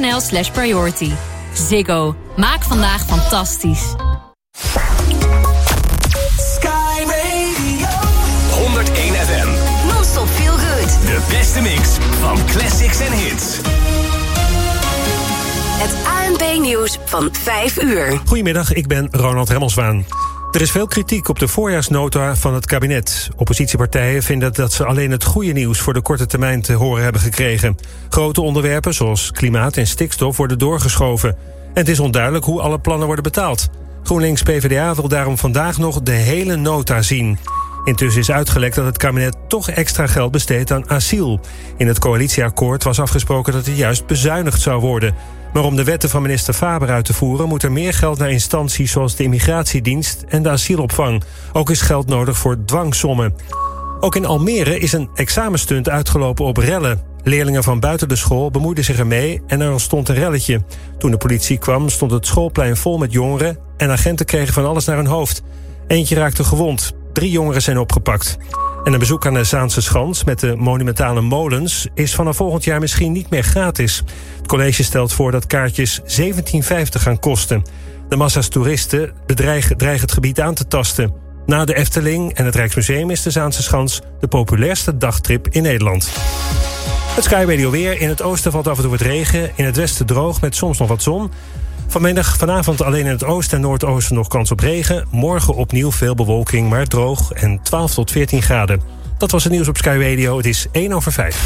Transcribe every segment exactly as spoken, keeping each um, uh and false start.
n l slash priority. Ziggo. Maak vandaag fantastisch. Sky Radio honderdéén F M. Non-stop feel good. De beste mix van classics en hits. Het A N B-nieuws van vijf uur. Goedemiddag, ik ben Ronald Remmelswaan. Er is veel kritiek op de voorjaarsnota van het kabinet. Oppositiepartijen vinden dat ze alleen het goede nieuws voor de korte termijn te horen hebben gekregen. Grote onderwerpen zoals klimaat en stikstof worden doorgeschoven. En het is onduidelijk hoe alle plannen worden betaald. GroenLinks P v d A wil daarom vandaag nog de hele nota zien. Intussen is uitgelekt dat het kabinet toch extra geld besteedt aan asiel. In het coalitieakkoord was afgesproken dat er juist bezuinigd zou worden. Maar om de wetten van minister Faber uit te voeren moet er meer geld naar instanties zoals de immigratiedienst en de asielopvang. Ook is geld nodig voor dwangsommen. Ook in Almere is een examenstunt uitgelopen op rellen. Leerlingen van buiten de school bemoeiden zich ermee en er ontstond een relletje. Toen de politie kwam stond het schoolplein vol met jongeren en agenten kregen van alles naar hun hoofd. Eentje raakte gewond. Drie jongeren zijn opgepakt. En een bezoek aan de Zaanse Schans met de monumentale molens is vanaf volgend jaar misschien niet meer gratis. Het college stelt voor dat kaartjes zeventien vijftig gaan kosten. De massa's toeristen bedreigen, dreigen het gebied aan te tasten. Na de Efteling en het Rijksmuseum is de Zaanse Schans de populairste dagtrip in Nederland. Het Sky Radio weer. In het oosten valt af en toe wat regen. In het westen droog met soms nog wat zon. Vanmiddag, vanavond alleen in het oosten en noordoosten nog kans op regen. Morgen opnieuw veel bewolking, maar droog en twaalf tot veertien graden. Dat was het nieuws op Sky Radio. Het is één over vijf.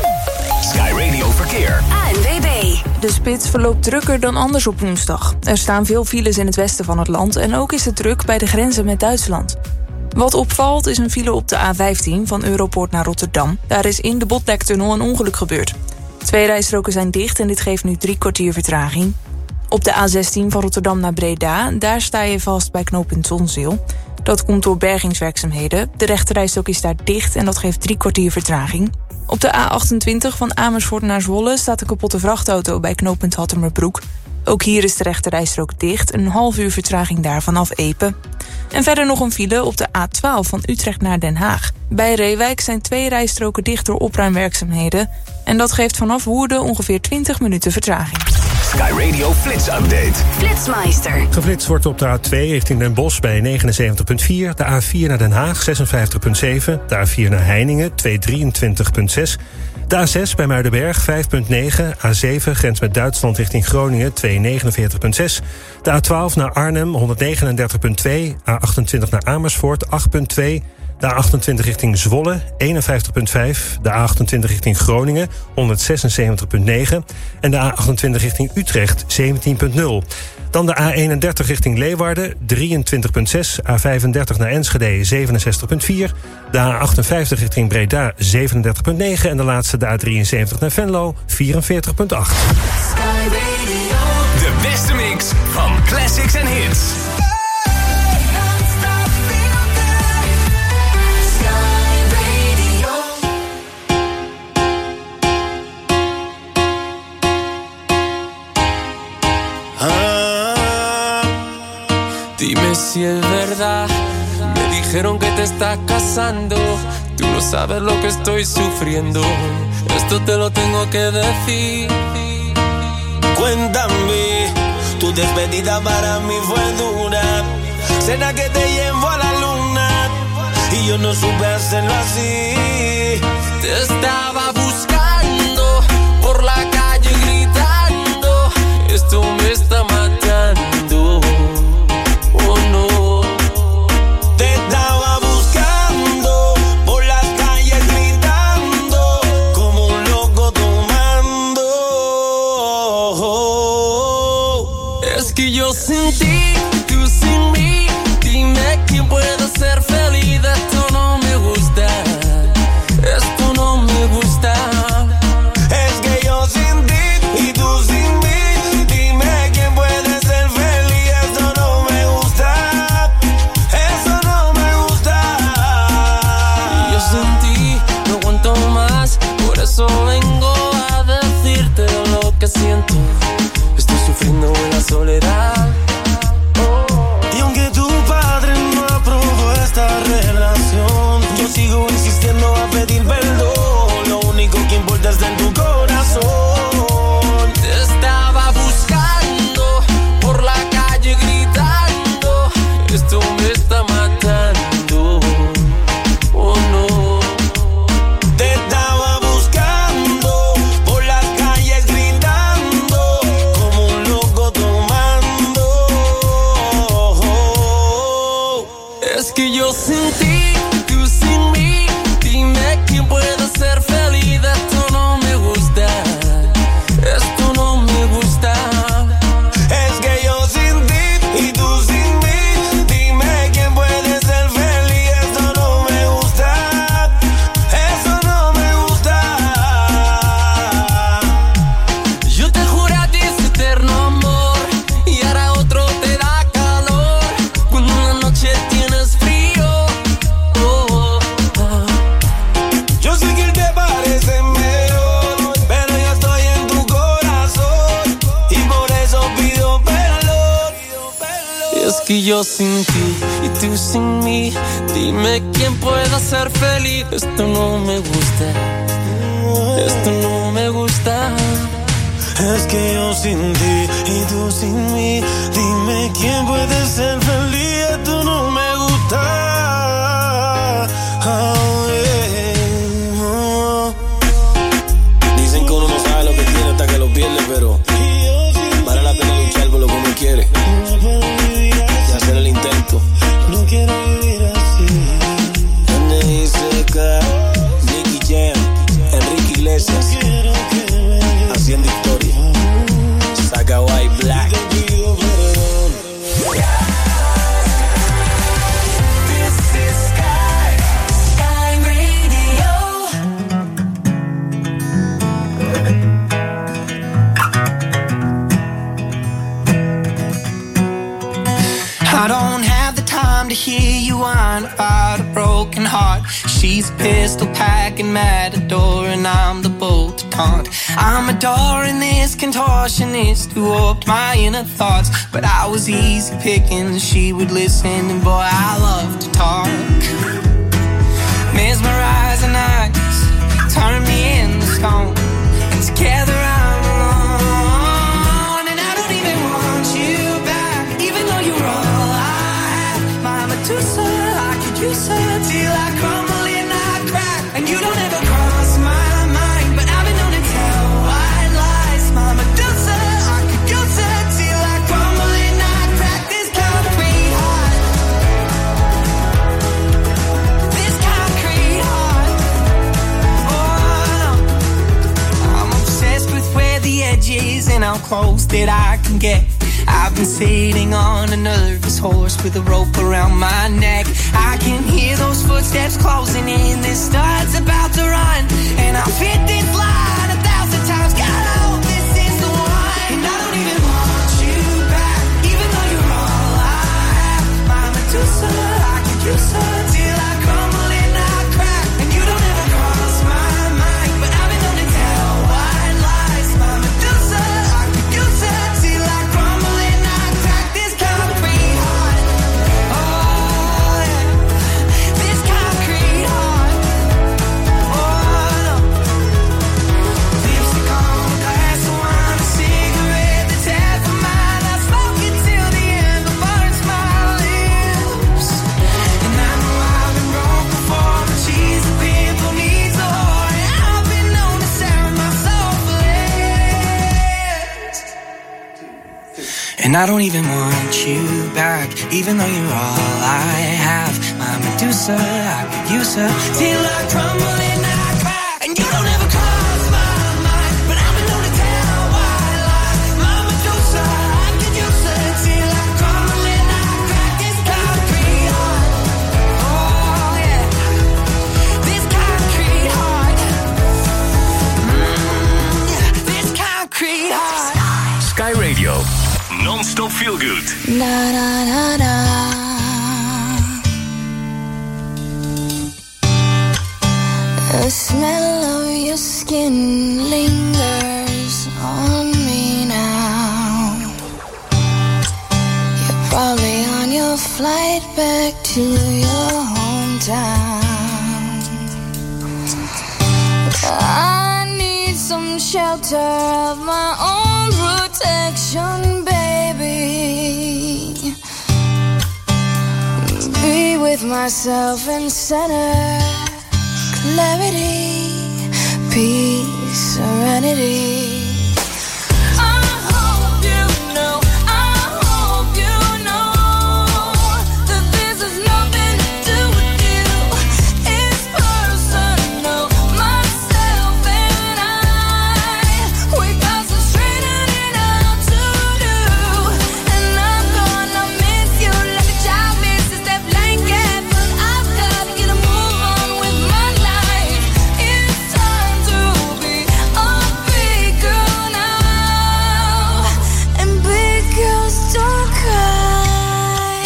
Sky Radio Verkeer. A N W B. De spits verloopt drukker dan anders op woensdag. Er staan veel files in het westen van het land en ook is het druk bij de grenzen met Duitsland. Wat opvalt is een file op de A vijftien van Europoort naar Rotterdam. Daar is in de Botlektunnel een ongeluk gebeurd. Twee rijstroken zijn dicht en dit geeft nu drie kwartier vertraging. Op de A zestien van Rotterdam naar Breda, daar sta je vast bij knooppunt Zonzeel. Dat komt door bergingswerkzaamheden. De rechterrijstrook is daar dicht en dat geeft drie kwartier vertraging. Op de A achtentwintig van Amersfoort naar Zwolle staat een kapotte vrachtauto bij knooppunt Hattemerbroek. Ook hier is de rechterrijstrook dicht, een half uur vertraging daar vanaf Epe. En verder nog een file op de A twaalf van Utrecht naar Den Haag. Bij Reewijk zijn twee rijstroken dicht door opruimwerkzaamheden. En dat geeft vanaf Woerden ongeveer twintig minuten vertraging. Sky Radio Flits Update. Flitsmeister. Geflitst wordt op de A twee richting Den Bosch bij negenenzeventig komma vier. De A vier naar Den Haag zesenvijftig komma zeven. De A vier naar Heiningen tweehonderddrieëntwintig komma zes. De A zes bij Muidenberg vijf komma negen. A zeven grens met Duitsland richting Groningen tweehonderdnegenenveertig komma zes. De A twaalf naar Arnhem honderdnegenendertig komma twee. A achtentwintig naar Amersfoort acht komma twee. De A achtentwintig richting Zwolle eenenvijftig komma vijf. De A achtentwintig richting Groningen honderdzesenzeventig komma negen. En de A achtentwintig richting Utrecht zeventien komma nul. Dan de A eenendertig richting Leeuwarden drieëntwintig komma zes. A vijfendertig naar Enschede zevenenzestig komma vier. De A achtenvijftig richting Breda zevenendertig komma negen. En de laatste de A drieënzeventig naar Venlo vierenveertig komma acht. De beste mix van classics en hits. Dime si es verdad, me dijeron que te estás casando. Tú no sabes lo que estoy sufriendo. Esto te lo tengo que decir. Cuéntame, tu despedida para mí fue dura. Cena que te llevo a la luna y yo no supe hacerlo así. Te estaba buscando por la calle gritando. Esto me está matando. Oh no. Te estaba buscando por las calles gritando como un loco tomando. Es que yo sin ti, tú sin mí. Dime quién puede ser feliz. Esto no me gusta. Esto no me gusta. Es que yo sin ti y tú sin mí. Dime quién puede ser feliz. Esto no me gusta. Eso no me gusta. Y yo sin ti no aguanto más. Por eso vengo a decirte lo que siento. Estoy sufriendo en la soledad. Y aunque tu padre no aprobó esta que yo sin ti y tú sin mí. Dime quién pueda ser feliz. Esto no me gusta, esto no me gusta. Es que yo sin ti y tú sin mí. Dime quién puede ser feliz. Esto no me gusta. Oh, yeah. Oh. Dicen que uno no sabe lo que tiene hasta que lo pierde, pero vale la pena luchar por lo que uno quiere y hacer el intento. No quiero vivir así. N I C K, Nicky Jam, Enrique Iglesias, haciendo historia. Saca White Black. I don't have the time to hear you whine about a broken heart. She's a pistol packing matador and I'm the bolt to taunt. I'm adoring this contortionist who warped my inner thoughts. But I was easy picking, she would listen, and boy, I love to talk. Mesmerizing eyes turn me into stone, and together I'm alone. And I don't even want you back, even though you're all I have. My Medusa, I could use her till I crumble and I crack. And you don't ever cross my mind, but I've been known to tell white lies. My Medusa, I could use her till I crumble and I crack. This concrete heart, this concrete heart. Oh no, I'm obsessed with where the edge is and how close that I can get. I've been sitting on a nervous horse with a rope around my neck. I can hear those footsteps closing in. This start's about to run, and I've hit this line a thousand times. God, I hope this is the one. And I don't even want you back, even though you're all I have. My Medusa, I could use her till I crumble and I crack. And you don't ever cross my mind, but I've been known to tell white lies. My Medusa, I could use her till I crumble and I crack. This concrete heart, oh yeah, this concrete heart, oh no. Lipstick on a glass of wine, a cigarette that's half of mine. I smoke it till the end, but burns my lips. And I know I've been wrong before, but she's a pimple, needs a whore, and I've been known to sound my soul for less. And I don't even want you back, even though you're all I have. My Medusa, I could use her till I crumble and I crack. And you don't ever cross my mind, but I've been known to tell white lies. My Medusa, I could use her till I crumble and I crack. This concrete heart, oh yeah, this concrete heart, mm, yeah, this concrete heart. Sky Radio. Non-stop feel good. Na na na na. The smell of your skin lingers on me now. You're probably on your flight back to your hometown. I need some shelter of my own protection, baby. Be with myself and center clarity, peace, serenity. I hope you know, I hope you know that this has nothing to do with you. It's personal, myself and I. We got some straightening out to do, and I'm gonna miss you like a child misses that blanket. But I've got to get a move on with my life. It's time to be a big girl now. And big girls don't cry.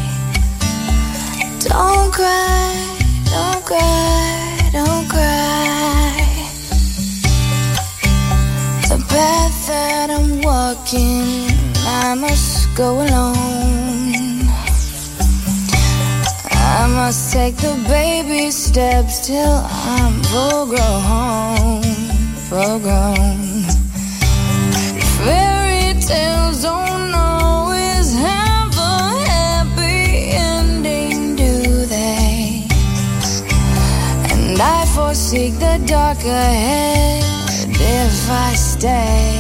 Don't cry, don't cry, don't cry. The path that I'm walking, I must go alone. I must take the baby steps till I'm full grown, full grown. Fairy tales don't always have a happy ending, do they? And I foresee the dark ahead if I stay.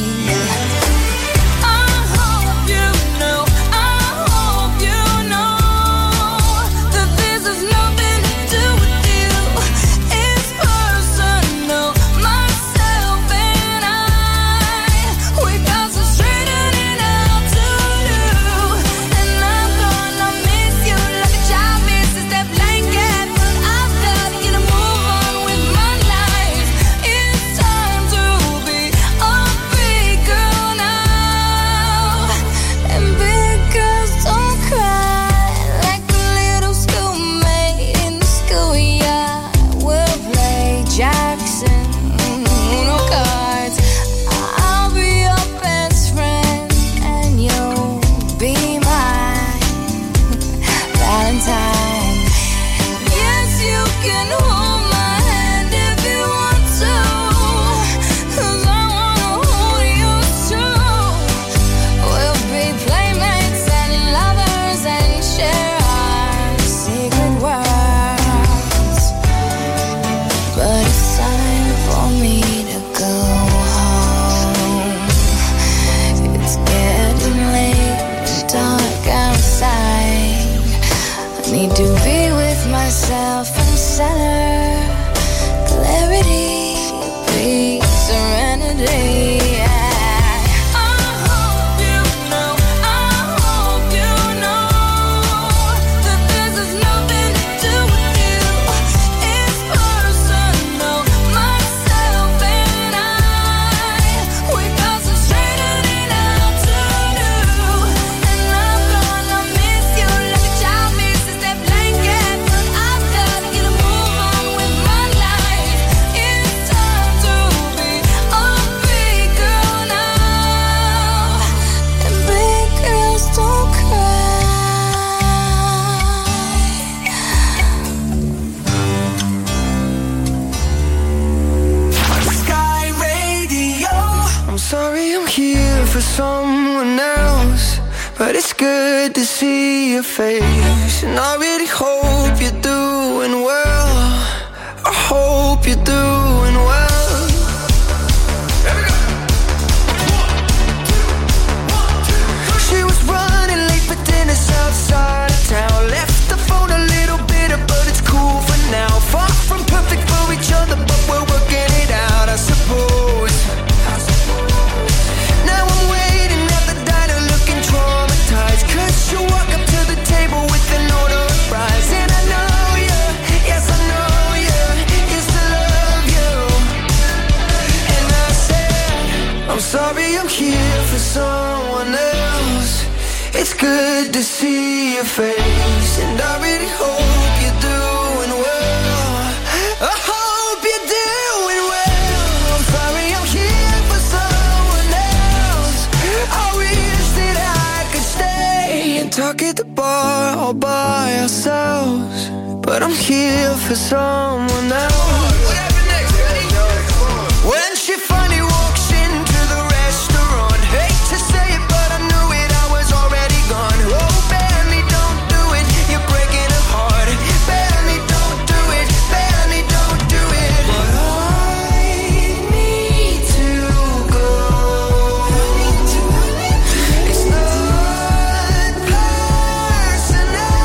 Face, and I really hope you're doing well. I hope you're doing well. She was running late for dinner outside of town. Left the phone a little bitter, but it's cool for now. Far from perfect for each other, but we're working it out, I suppose. Now I'm waiting at the diner looking traumatized, 'cause you walk up to the table with an order of fries. And I know you, yes I know you, used to love you. And I said, I'm sorry I'm here for someone else. It's good to see your face, and I really hope you're doing well. I hope you're doing well. I'm sorry I'm here for someone else. I wish that I could stay and talk at the bar all by ourselves, but I'm here for someone else. When she finally walks into the restaurant, hate to say it, but I knew it, I was already gone. Oh, barely don't do it, you're breaking her heart. Barely don't do it, barely don't do it. But I need to go. It's not personal.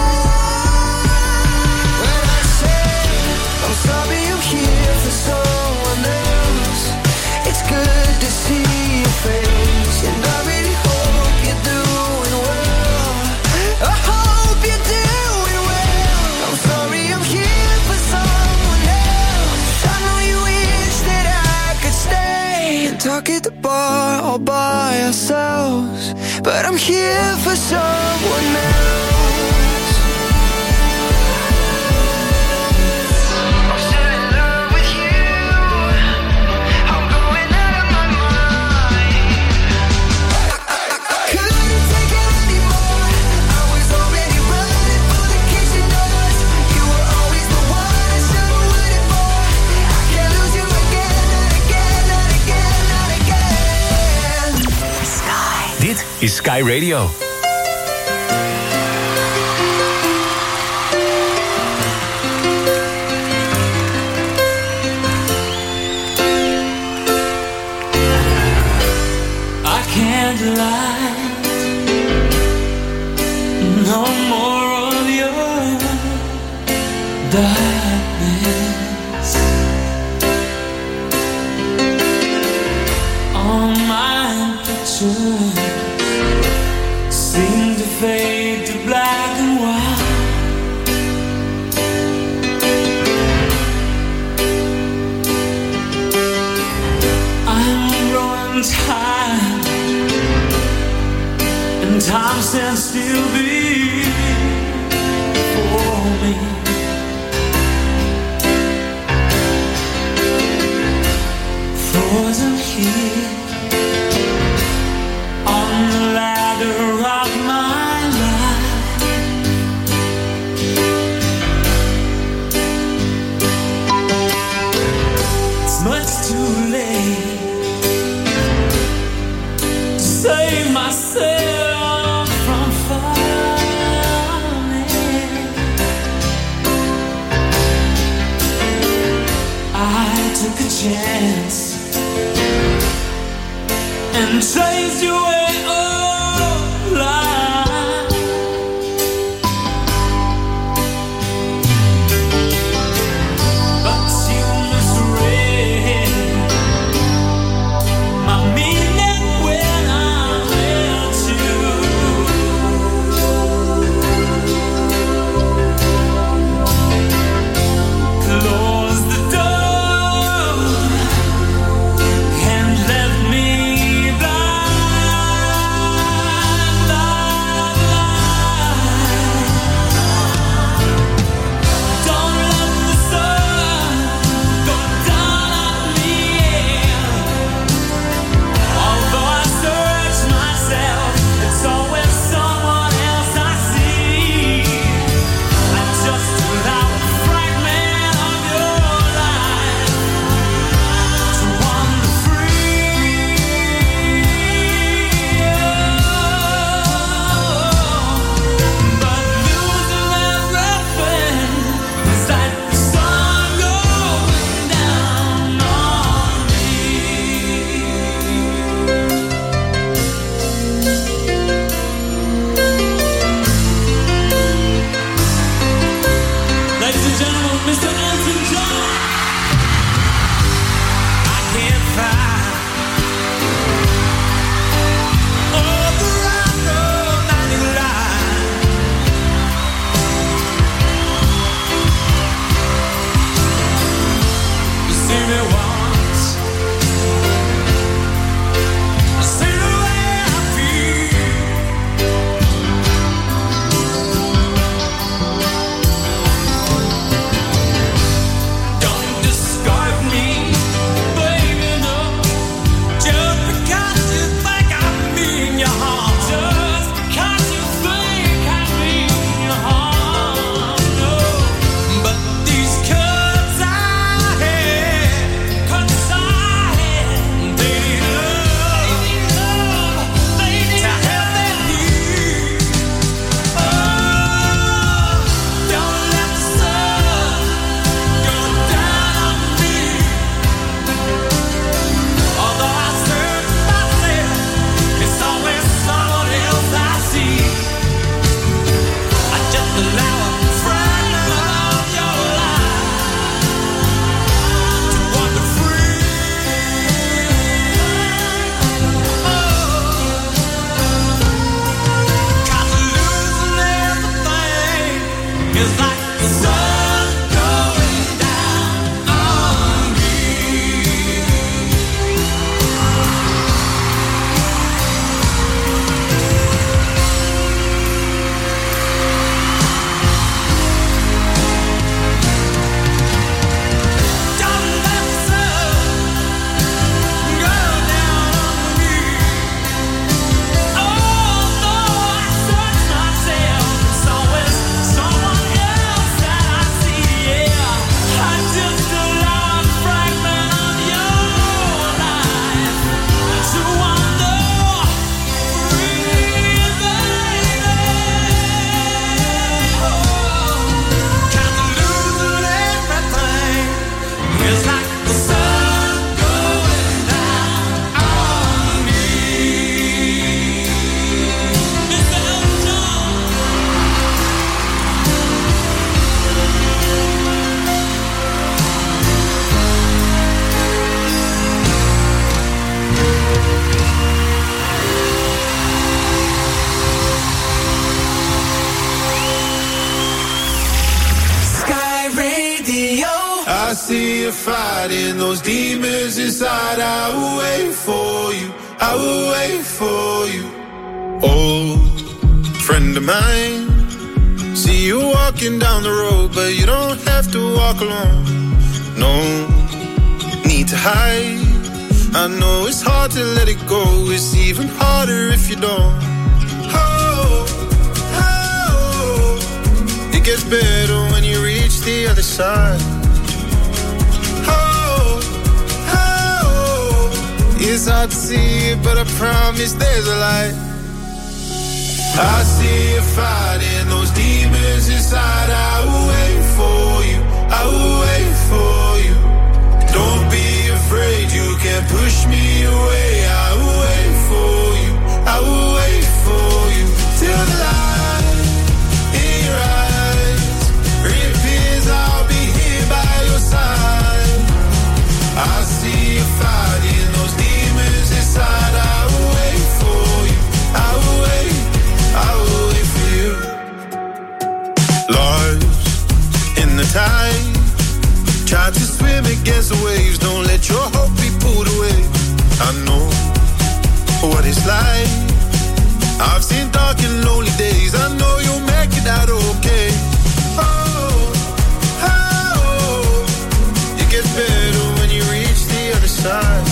When I say I'm sorry I'm here for someone else, it's good to see your face, and I really hope you're doing well. I hope you're doing well. I'm sorry I'm here for someone else. I know you wish that I could stay and talk at the bar all by ourselves, but I'm here for someone else. I'm still in love with you. I'm going out of my mind. I couldn't take it anymore. I was already running for the kitchen door. Dit is Sky Radio. I can't lie. No more of your darkness. All my pictures seem to fade to black and white. I'm growing tired, and time stands still before me. Frozen here on the ladder of my life. It's much too late to save myself from falling. I took a chance and chased you away alive. But you misread my meaning when I met you. Close the door and let me die. see a fight in those demons inside. I will wait for you, I will wait for you. Old friend of mine, see you walking down the road, but you don't have to walk alone. No need to hide. I know it's hard to let it go. It's even harder if you don't. Oh, oh, it gets better when you reach the other side. Oh, oh, it's hard to see it, but I promise there's a light. I see a fight in those demons inside. I will wait for you, I will wait for you. Don't be afraid, you can't push me away. I will wait for you, I will wait for you. Till the light in your eyes reappears, I'll be here by your side. I see a fight in those demons inside. I will wait for you, I will wait, I will wait for you. Lost in the tide, try to swim against the waves. Don't let your hope be pulled away. I know what it's like. I've seen dark and lonely days. I know you'll make it out okay. Oh, oh, it gets better when you reach the other side.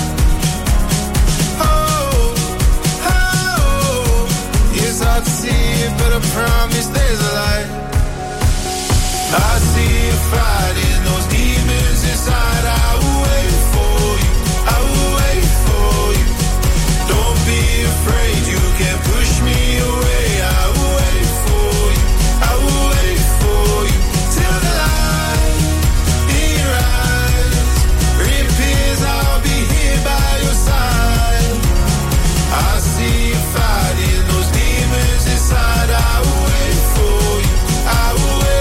Oh, oh, it's hard to see it, but I promise there's a light. I see a fight in those demons inside. I will wait for you, I will wait for you. Don't be afraid, you can't push me away. I will wait for you, I will wait for you. Till the light in your eyes reappears, I'll be here by your side. I see a fight in those demons inside. I will wait for you, I will wait.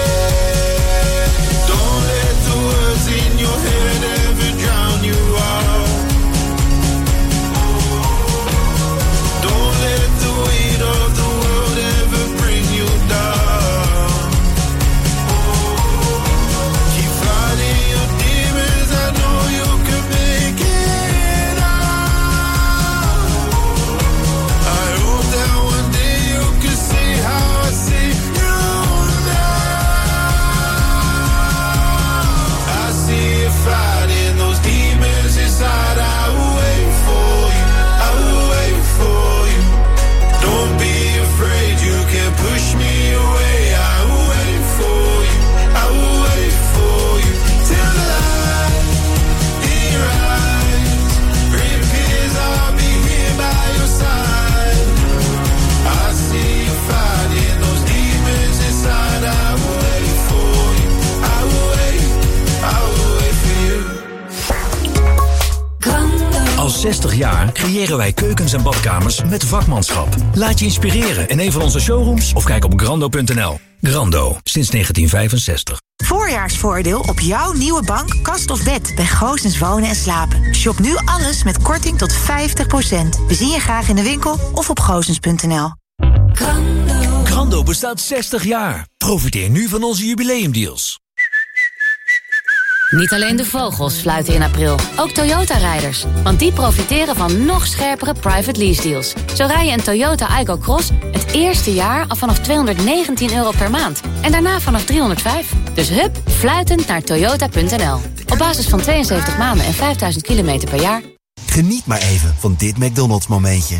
In your head ever drown you out. Don't let the weight of the world ever bring you down. Keep fighting your demons, I know you can make it out. I hope that one day you can see how I see you now. I see a fight in those demons inside. I will wait for you, I will wait for you. Don't be afraid, you can't push me away. I will wait for you, I will wait for you. Till the light in your eyes reappears, I'll be here by your side. I see a fight in those demons inside. I will wait for you, I will wait, I will wait for you. Al zestig jaar creëren wij keukens en badkamers met vakmanschap. Laat je inspireren in een van onze showrooms of kijk op grando punt n l. Grando, sinds negentien vijfenzestig. Voorjaarsvoordeel op jouw nieuwe bank, kast of bed bij Goossens Wonen en Slapen. Shop nu alles met korting tot vijftig procent. We zien je graag in de winkel of op goossens punt n l. Grando. Grando bestaat zestig jaar. Profiteer nu van onze jubileumdeals. Niet alleen de vogels fluiten in april, ook Toyota-rijders. Want die profiteren van nog scherpere private lease deals. Zo rij je een Toyota Aygo Cross het eerste jaar al vanaf tweehonderdnegentien euro per maand. En daarna vanaf driehonderdvijf. Dus hup, fluitend naar toyota punt n l. Op basis van tweeënzeventig maanden en vijfduizend kilometer per jaar. Geniet maar even van dit McDonald's momentje.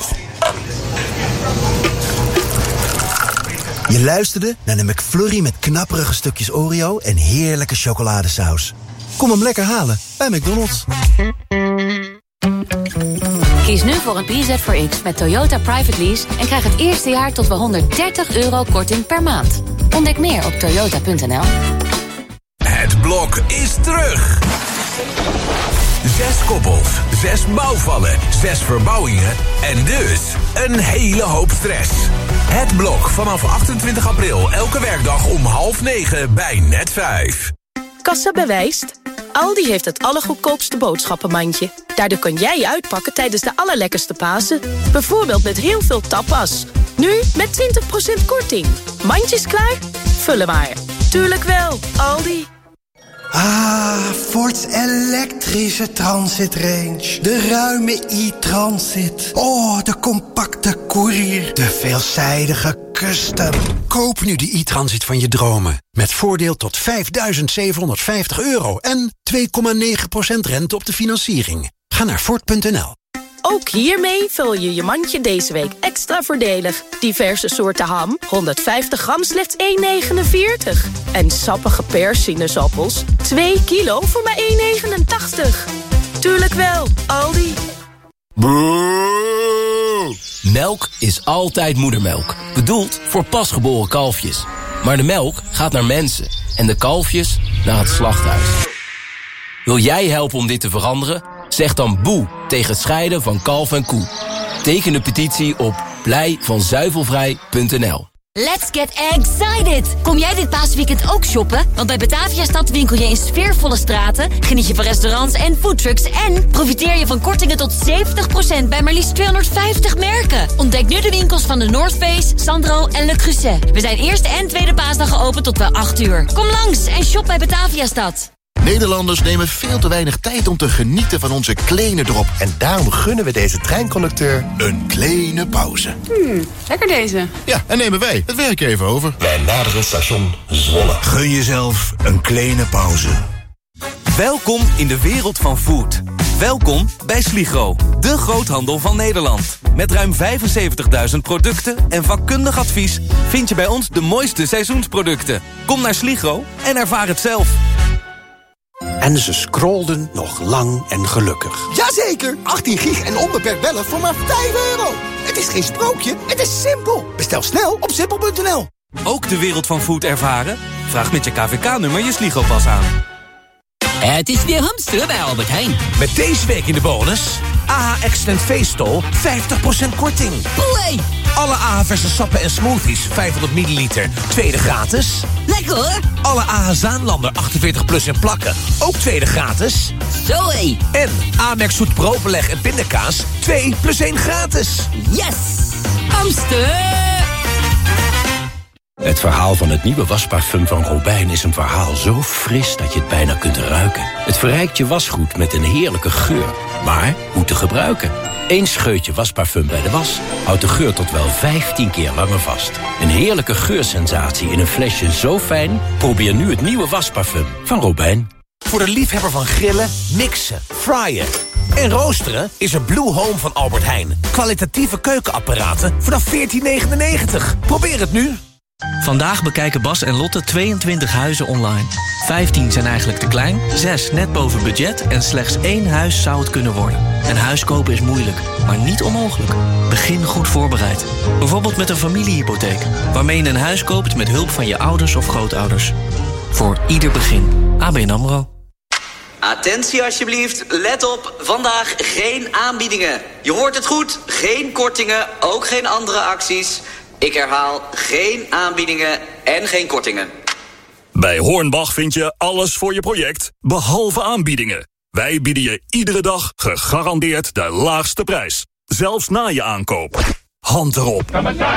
Je luisterde naar de McFlurry met knapperige stukjes Oreo en heerlijke chocoladesaus. Kom hem lekker halen bij McDonald's. Kies nu voor een P Z four X met Toyota Private Lease en krijg het eerste jaar tot wel honderddertig euro korting per maand. Ontdek meer op toyota punt n l. Het blok is terug. Zes koppels, zes bouwvallen, zes verbouwingen en dus een hele hoop stress. Het blok vanaf achtentwintig april, elke werkdag om half negen bij Net vijf. Kassa bewijst. Aldi heeft het allergoedkoopste boodschappenmandje. Daardoor kan jij uitpakken tijdens de allerlekkerste Pasen. Bijvoorbeeld met heel veel tapas. Nu met twintig procent korting. Mandjes klaar? Vullen maar. Tuurlijk wel, Aldi. Ah, Ford elektrische Transit Range. De ruime e-Transit. Oh, de compacte Courier. De veelzijdige Custom. Koop nu de e-Transit van je dromen. Met voordeel tot vijfduizend zevenhonderdvijftig euro en twee komma negen procent rente op de financiering. Ga naar Ford punt n l. Ook hiermee vul je je mandje deze week extra voordelig. Diverse soorten ham, honderdvijftig gram, slechts één negenenveertig. En sappige persinezappels, twee kilo voor maar één negenentachtig. Tuurlijk wel, Aldi. Boe! Melk is altijd moedermelk. Bedoeld voor pasgeboren kalfjes. Maar de melk gaat naar mensen. En de kalfjes naar het slachthuis. Wil jij helpen om dit te veranderen? Zeg dan boe tegen het scheiden van kalf en koe. Teken de petitie op blij van zuivelvrij punt n l. Let's get excited! Kom jij dit paasweekend ook shoppen? Want bij Bataviastad winkel je in sfeervolle straten, geniet je van restaurants en foodtrucks en profiteer je van kortingen tot zeventig procent bij maar liefst tweehonderdvijftig merken. Ontdek nu de winkels van de North Face, Sandro en Le Creuset. We zijn eerste en tweede paasdag geopend tot wel acht uur. Kom langs en shop bij Bataviastad. Nederlanders nemen veel te weinig tijd om te genieten van onze kleine drop. En daarom gunnen we deze treinconducteur een kleine pauze. Hmm, lekker deze. Ja, en nemen wij het werk even over. Wij naderen station Zwolle. Gun jezelf een kleine pauze. Welkom in de wereld van food. Welkom bij Sligro, de groothandel van Nederland. Met ruim vijfenzeventigduizend producten en vakkundig advies vind je bij ons de mooiste seizoensproducten. Kom naar Sligro en ervaar het zelf. En ze scrollden nog lang en gelukkig. Jazeker, achttien gig en onbeperkt bellen voor maar vijf euro. Het is geen sprookje, het is simpel. Bestel snel op simpel punt n l. Ook de wereld van food ervaren? Vraag met je K V K-nummer je Sligro-pas aan. Het is weer hamsteren bij Albert Heijn. Met deze week in de bonus... A H Excellent Veestol, vijftig procent korting. Boei! Alle A H verse sappen en smoothies, vijfhonderd milliliter, tweede gratis. Lekker hoor! Alle A H Zaanlander achtenveertig plus en plakken, ook tweede gratis. Zoé! En Amerk zoet broodbeleg en pindakaas, twee plus één gratis. Yes! Hamster! Het verhaal van het nieuwe wasparfum van Robijn is een verhaal zo fris dat je het bijna kunt ruiken. Het verrijkt je wasgoed met een heerlijke geur. Maar hoe te gebruiken? Eén scheutje wasparfum bij de was houdt de geur tot wel vijftien keer langer vast. Een heerlijke geursensatie in een flesje zo fijn? Probeer nu het nieuwe wasparfum van Robijn. Voor de liefhebber van grillen, mixen, fryen en roosteren is er Blue Home van Albert Heijn. Kwalitatieve keukenapparaten vanaf veertien negenennegentig. Probeer het nu. Vandaag bekijken Bas en Lotte tweeëntwintig huizen online. vijftien zijn eigenlijk te klein, zes net boven budget en slechts één huis zou het kunnen worden. Een huis kopen is moeilijk, maar niet onmogelijk. Begin goed voorbereid. Bijvoorbeeld met een familiehypotheek, waarmee je een huis koopt met hulp van je ouders of grootouders. Voor ieder begin. A B N AMRO. Attentie alsjeblieft, let op, vandaag geen aanbiedingen. Je hoort het goed, geen kortingen, ook geen andere acties. Ik herhaal, geen aanbiedingen en geen kortingen. Bij Hornbach vind je alles voor je project, behalve aanbiedingen. Wij bieden je iedere dag gegarandeerd de laagste prijs. Zelfs na je aankoop. Hand erop.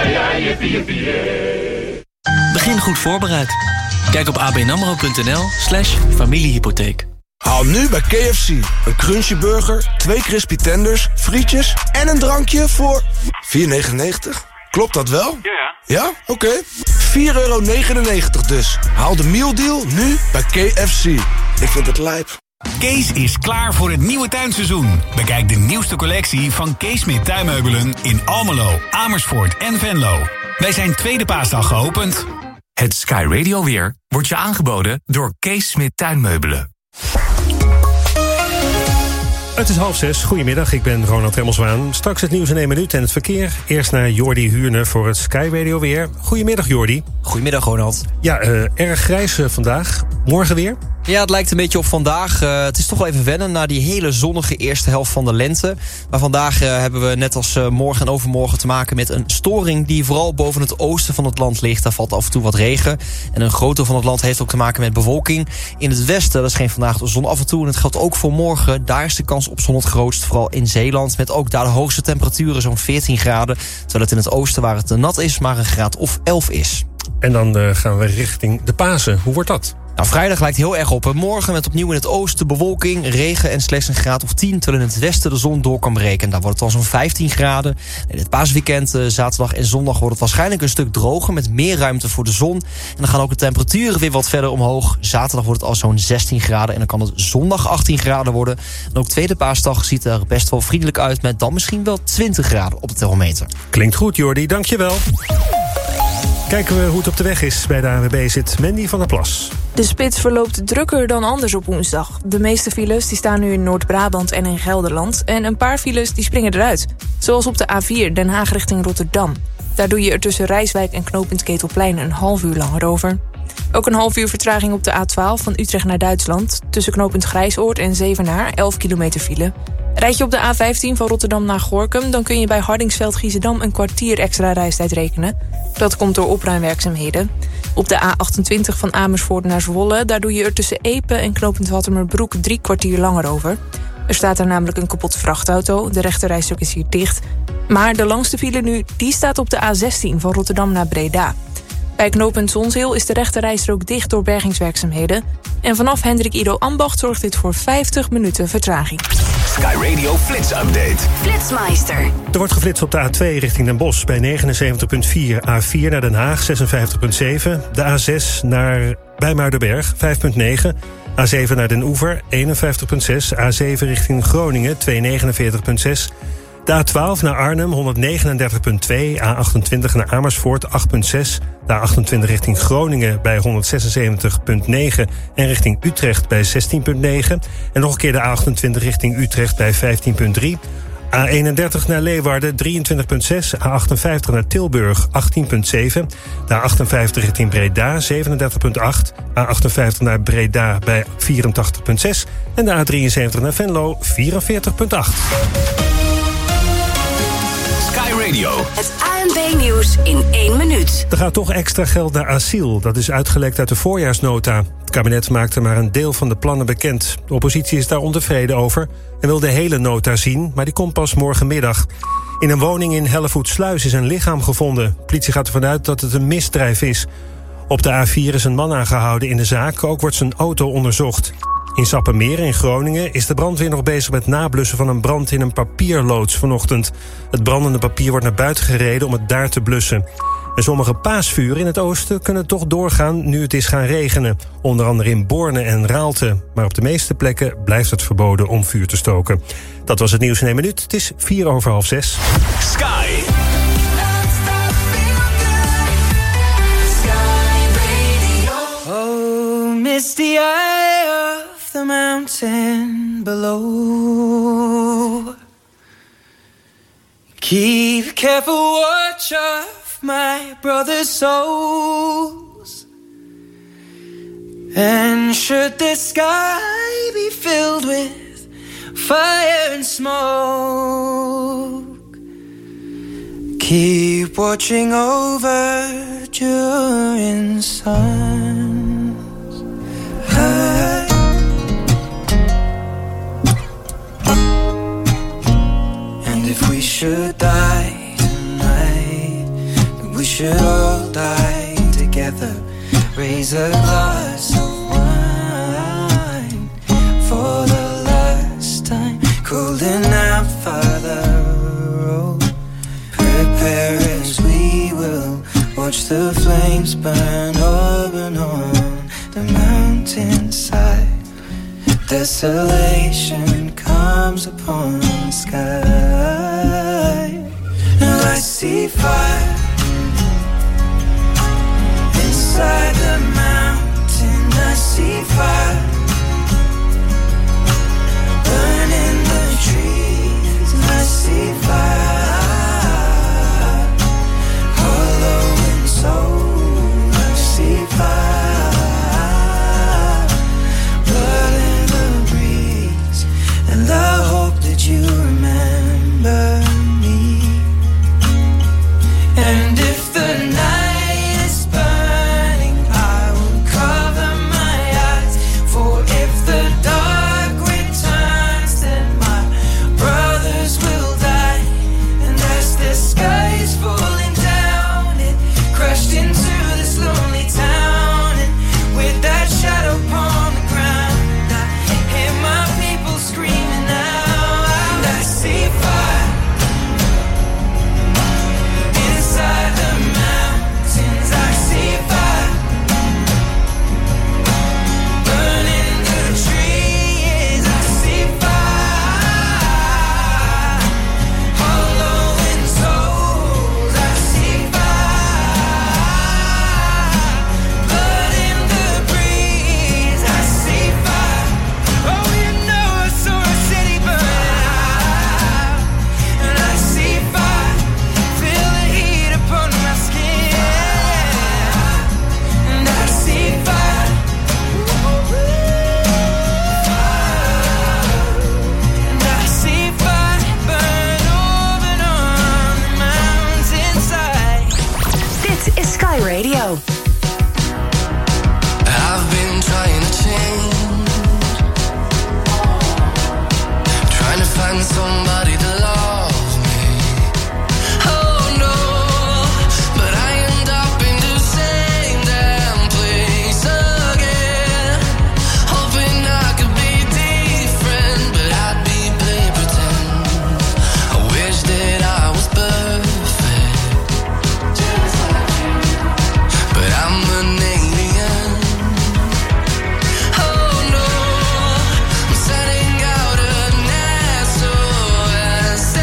Begin goed voorbereid. Kijk op abnamro.nl slash familiehypotheek. Haal nu bij K F C een crunchy burger, twee crispy tenders, frietjes en een drankje voor vier negenennegentig. Klopt dat wel? Ja, ja. Ja? Oké. Okay. vier euro negenennegentig dus. Haal de mealdeal nu bij K F C. Ik vind het lijp. Kees is klaar voor het nieuwe tuinseizoen. Bekijk de nieuwste collectie van Kees Smit Tuinmeubelen in Almelo, Amersfoort en Venlo. Wij zijn tweede paasdag geopend. Het Sky Radio weer wordt je aangeboden door Kees Smit Tuinmeubelen. Het is half zes. Goedemiddag, ik ben Ronald Remmelswaan. Straks het nieuws in één minuut en het verkeer. Eerst naar Jordi Huurne voor het Sky Radio weer. Goedemiddag, Jordi. Goedemiddag, Ronald. Ja, uh, erg grijs uh, vandaag. Morgen weer? Ja, het lijkt een beetje op vandaag. Uh, het is toch wel even wennen na die hele zonnige eerste helft van de lente. Maar vandaag uh, hebben we net als uh, morgen en overmorgen te maken met een storing die vooral boven het oosten van het land ligt. Daar valt af en toe wat regen. En een groot deel van het land heeft ook te maken met bewolking. In het westen, dat schijnt vandaag de zon af en toe. En het geldt ook voor morgen. Daar is de kans op zon het grootst, vooral in Zeeland. Met ook daar de hoogste temperaturen, zo'n veertien graden. Terwijl het in het oosten, waar het nat is, maar een graad of elf is. En dan uh, gaan we richting de Pasen. Hoe wordt dat? Nou, vrijdag lijkt heel erg op. Morgen met opnieuw in het oosten bewolking, regen en slechts een graad of tien... terwijl in het westen de zon door kan breken. Daar wordt het dan zo'n vijftien graden. In het paasweekend, uh, zaterdag en zondag, wordt het waarschijnlijk een stuk droger... met meer ruimte voor de zon. En dan gaan ook de temperaturen weer wat verder omhoog. Zaterdag wordt het al zo'n zestien graden en dan kan het zondag achttien graden worden. En ook tweede paasdag ziet er best wel vriendelijk uit... met dan misschien wel twintig graden op de thermometer. Klinkt goed, Jordi. Dankjewel. Kijken we hoe het op de weg is. Bij de A N W B zit Mandy van der Plas. De spits verloopt drukker dan anders op woensdag. De meeste files die staan nu in Noord-Brabant en in Gelderland. En een paar files die springen eruit. Zoals op de A vier Den Haag richting Rotterdam. Daar doe je er tussen Rijswijk en knooppunt Ketelplein een half uur langer over. Ook een half uur vertraging op de A twaalf van Utrecht naar Duitsland. Tussen knooppunt Grijsoord en Zevenaar, elf kilometer file. Rijd je op de A vijftien van Rotterdam naar Gorinchem... dan kun je bij Hardingsveld-Giezendam een kwartier extra reistijd rekenen. Dat komt door opruimwerkzaamheden. Op de A achtentwintig van Amersfoort naar Zwolle... daar doe je er tussen Epe en knooppunt Hattemerbroek drie kwartier langer over. Er staat daar namelijk een kapotte vrachtauto. De rechterrijstrook is hier dicht. Maar de langste file nu, die staat op de A zestien van Rotterdam naar Breda. Bij knooppunt Zonzeel is de rechterrijstrook dicht door bergingswerkzaamheden. En vanaf Hendrik Ido Ambacht zorgt dit voor vijftig minuten vertraging. Sky Radio Flits Update. Flitsmeister. Er wordt geflitst op de A twee richting Den Bosch bij negenenzeventig komma vier. A vier naar Den Haag zesenvijftig komma zeven. De A zes naar bij Muidenberg vijf komma negen. A zeven naar Den Oever eenenvijftig komma zes. A zeven richting Groningen tweehonderdnegenenveertig komma zes. De A twaalf naar Arnhem honderdnegenendertig komma twee. A achtentwintig naar Amersfoort acht komma zes. De A achtentwintig richting Groningen bij honderdzesenzeventig komma negen. En richting Utrecht bij zestien komma negen. En nog een keer de A achtentwintig richting Utrecht bij vijftien komma drie. A eenendertig naar Leeuwarden drieëntwintig komma zes. A achtenvijftig naar Tilburg achttien komma zeven. De A achtenvijftig richting Breda zevenendertig komma acht. A achtenvijftig naar Breda bij vierentachtig komma zes. En de A drieënzeventig naar Venlo vierenveertig komma acht. Radio. Het A N B nieuws in één minuut. Er gaat toch extra geld naar asiel. Dat is uitgelekt uit de voorjaarsnota. Het kabinet maakte maar een deel van de plannen bekend. De oppositie is daar ontevreden over en wil de hele nota zien, maar die komt pas morgenmiddag. In een woning in Hellevoetsluis is een lichaam gevonden. De politie gaat ervan uit dat het een misdrijf is. Op de A vier is een man aangehouden in de zaak. Ook wordt zijn auto onderzocht. In Sappemeer in Groningen is de brandweer nog bezig met nablussen van een brand in een papierloods vanochtend. Het brandende papier wordt naar buiten gereden om het daar te blussen. En sommige paasvuren in het oosten kunnen toch doorgaan nu het is gaan regenen. Onder andere in Borne en Raalte. Maar op de meeste plekken blijft het verboden om vuur te stoken. Dat was het nieuws in één minuut. Het is vier over half zes. Sky. Oh, misty eye of the mountain below. Keep careful watch of my brother's souls. And should the sky be filled with fire and smoke, keep watching over during suns high. And if we should die tonight, we should all die together. Raise a glass of wine for the last time. Calling out, Father, oh, prepare as we will watch the flames burn open on the mountainside. Desolation comes upon the sky. Now I see fire inside the mountain. I see fire burning the trees. I see fire hollow and soul. I see fire blood in the breeze. And I hope that you remember me. And if the night My Radio. I've been trying to change, trying to find somebody to love me. Oh no, but I end up in the same damn place again, hoping I could be different, but I'd be play pretend. I wish that I was perfect, but I'm an alien. Oh no, I'm setting out an S O S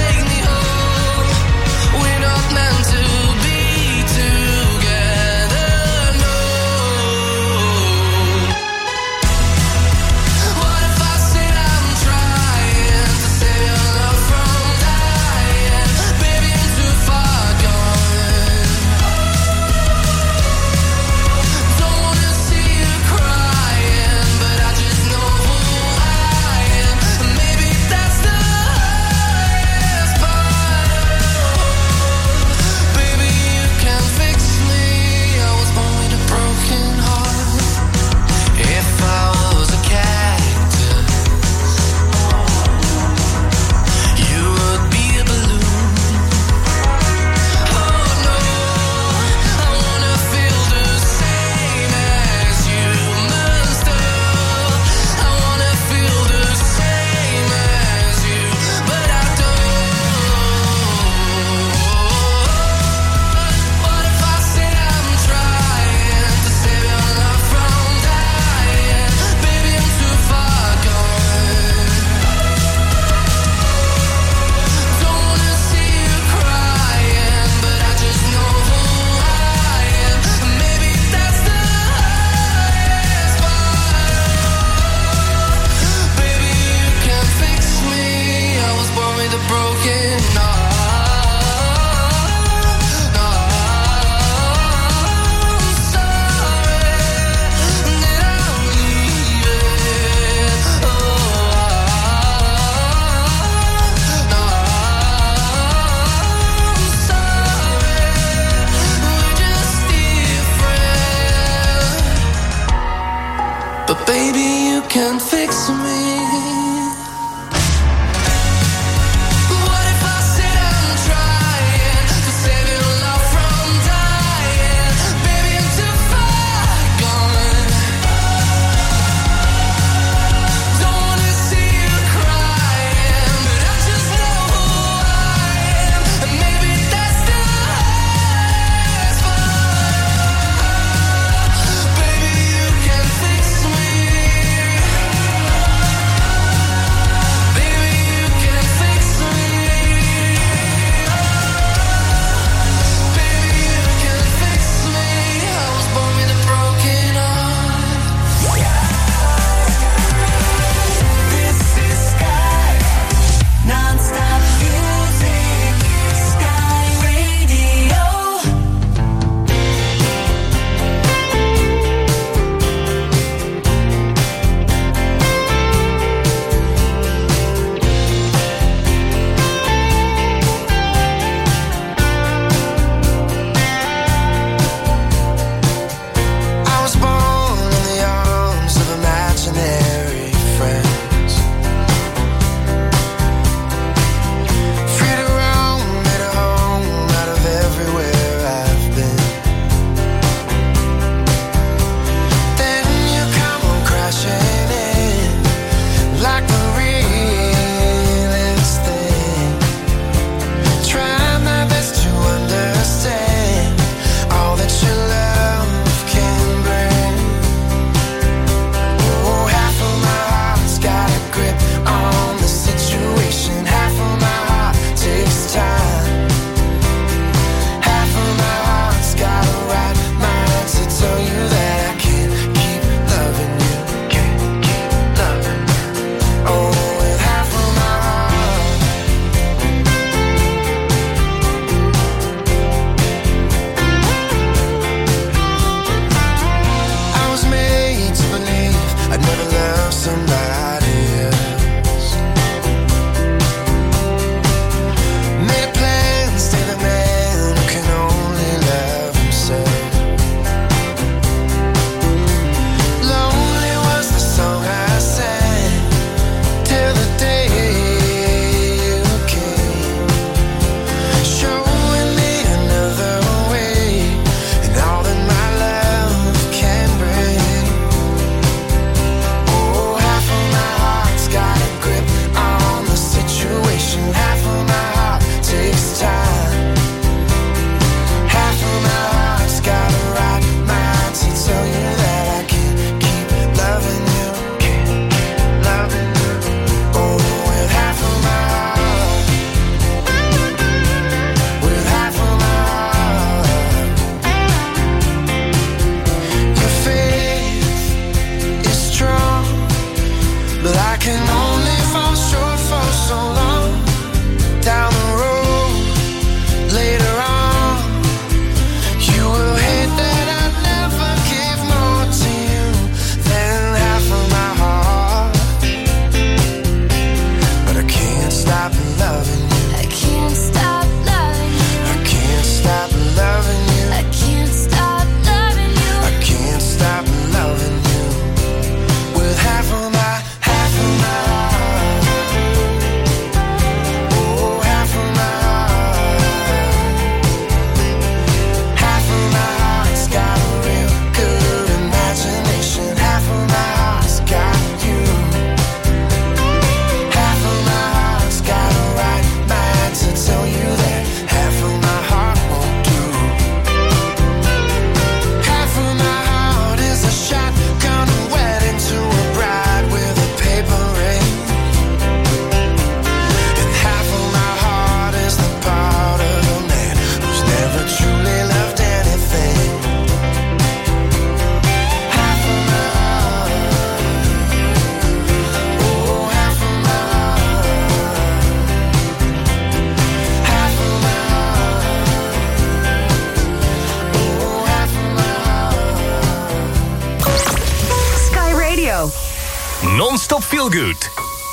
Non-stop feel good.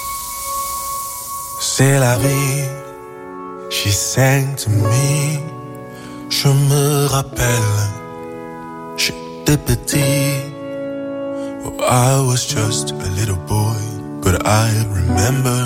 C'est la vie, she sang to me. Je me rappelle, j'étais petit. Oh, I was just a little boy, but I remember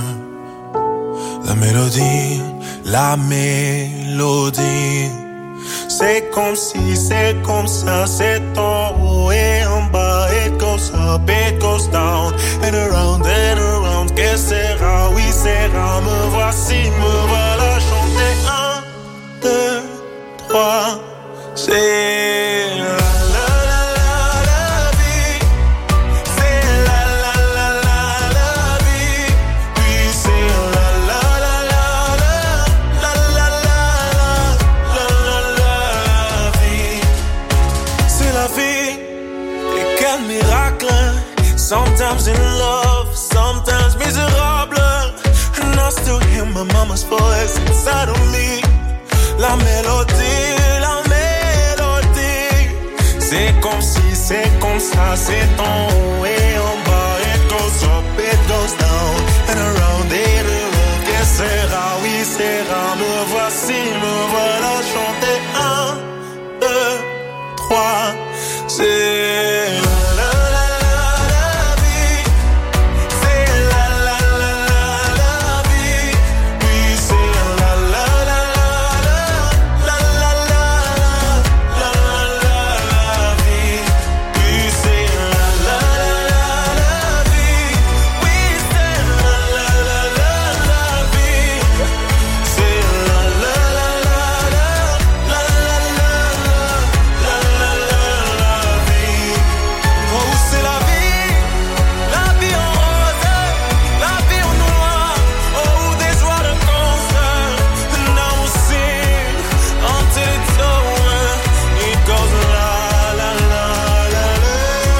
la mélodie, la mélodie. C'est comme si, c'est comme ça, c'est en haut et en bas. It goes up, it goes down, and around and around. Que sera, oui sera, me voici, me voilà chanter. Un, deux, trois, c'est la la la la la vie. C'est la la la la la vie. Oui, c'est la la la la la la la la la la la vie. C'est la vie. Et quel miracle. Sometimes in love, sometimes miserable. And I still hear my mama's voice inside of me. La mélodie, la mélodie. C'est comme si, c'est comme ça, c'est en haut et en bas. It goes up, it goes down, and around it around. Que sera, oui sera, me voici, me voilà chanter. Un, deux, trois, c'est la la la la la vie. C'est la la la la la vie. Oui, c'est la la la la la la la la la la la vie. Oui, c'est la la la la la vie. Oui, c'est la la la la la vie. C'est la la la la la la la la la la la vie. Oh, c'est la vie, la vie en rose, la vie en noir. Oh, des joies de concert. Now we'll sing until it's over. It goes la la la la la.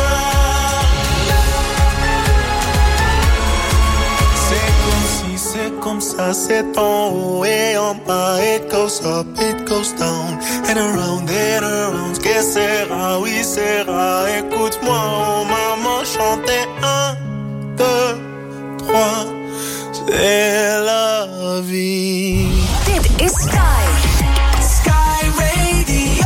C'est comme si, c'est comme ça, c'est en haut et en bas. It goes up, it goes down, and around and around. Que sera, oui sera. Écoute-moi, oh maman, chanter. Un, deux, trois, c'est la vie. Dit is Sky. Sky Radio.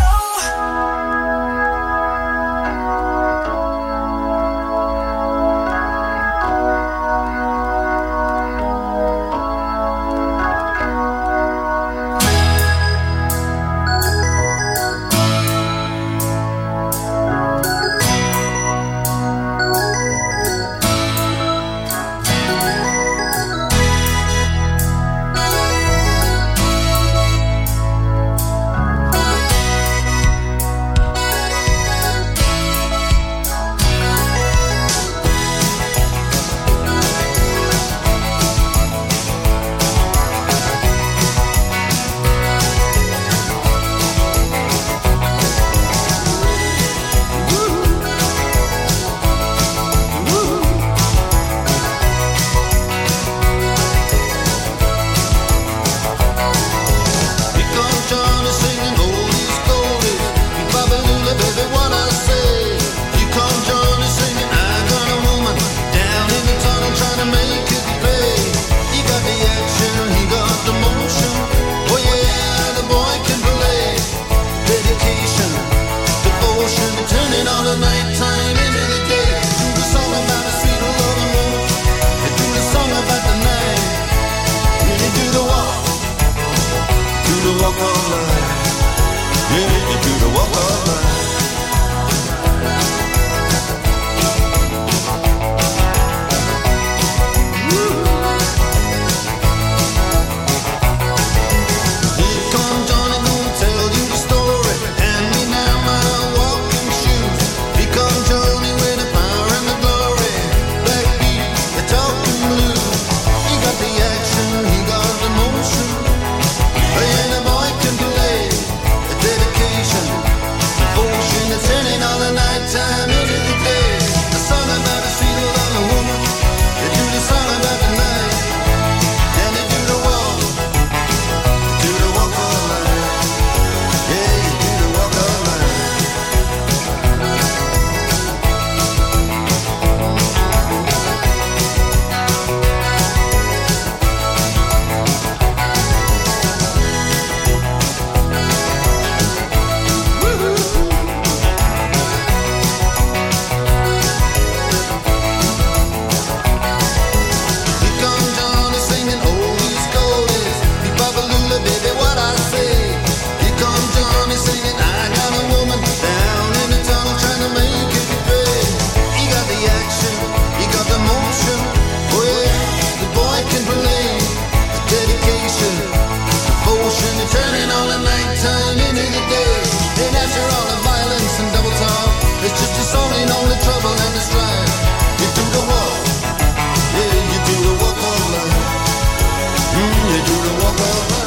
the day. And after all the violence and double talk, it's just a song in only trouble and the strife. You do the walk, yeah, you do the walk of life. Mm, you do the walk of life.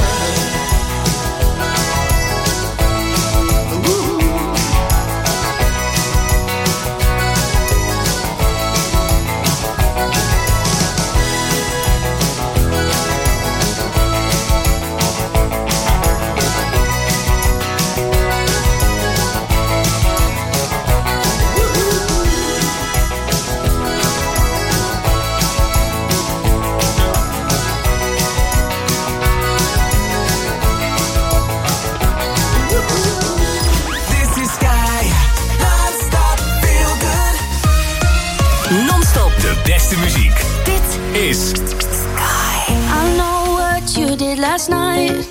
Beste muziek. Dit is Sky. I know what you did last night.